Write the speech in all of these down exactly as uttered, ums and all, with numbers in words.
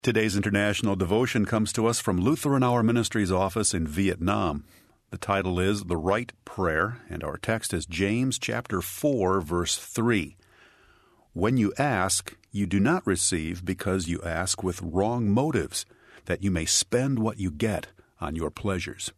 Today's international devotion comes to us from Lutheran Hour Ministries office in Vietnam. The title is The Right Prayer, and our text is James chapter four, verse three. When you ask, you do not receive because you ask with wrong motives, that you may spend what you get on your pleasures.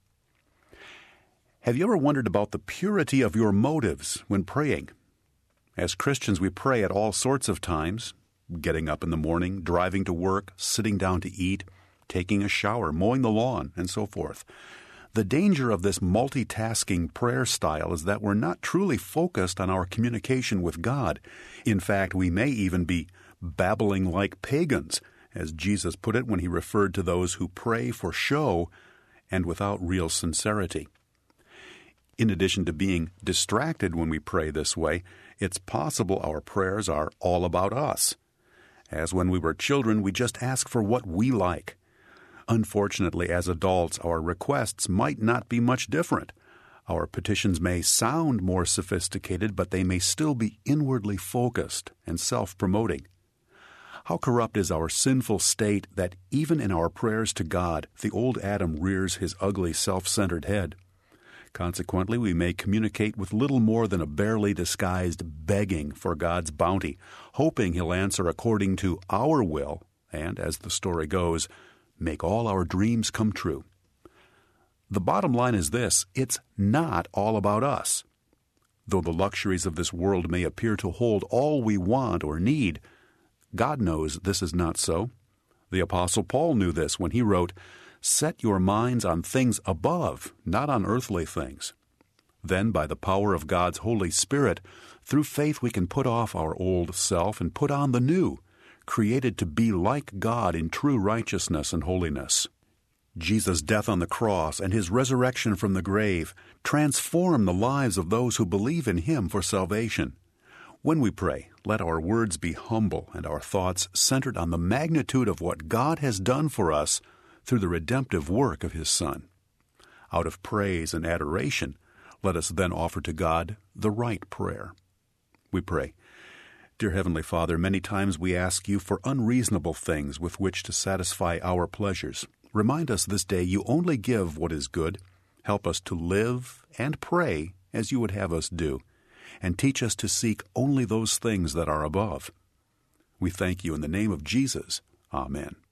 Have you ever wondered about the purity of your motives when praying? As Christians, we pray at all sorts of times. Getting up in the morning, driving to work, sitting down to eat, taking a shower, mowing the lawn, and so forth. The danger of this multitasking prayer style is that we're not truly focused on our communication with God. In fact, we may even be babbling like pagans, as Jesus put it when he referred to those who pray for show and without real sincerity. In addition to being distracted when we pray this way, it's possible our prayers are all about us. As when we were children, we just ask for what we like. Unfortunately, as adults, our requests might not be much different. Our petitions may sound more sophisticated, but they may still be inwardly focused and self-promoting. How corrupt is our sinful state that even in our prayers to God, the old Adam rears his ugly, self-centered head. Consequently, we may communicate with little more than a barely disguised begging for God's bounty, hoping he'll answer according to our will, and, as the story goes, make all our dreams come true. The bottom line is this: it's not all about us. Though the luxuries of this world may appear to hold all we want or need, God knows this is not so. The Apostle Paul knew this when he wrote, "Set your minds on things above, not on earthly things." Then, by the power of God's Holy Spirit, through faith we can put off our old self and put on the new, created to be like God in true righteousness and holiness. Jesus' death on the cross and his resurrection from the grave transform the lives of those who believe in him for salvation. When we pray, let our words be humble and our thoughts centered on the magnitude of what God has done for us through the redemptive work of his Son. Out of praise and adoration, let us then offer to God the right prayer. We pray, Dear Heavenly Father, many times we ask you for unreasonable things with which to satisfy our pleasures. Remind us this day you only give what is good. Help us to live and pray as you would have us do, and teach us to seek only those things that are above. We thank you in the name of Jesus. Amen.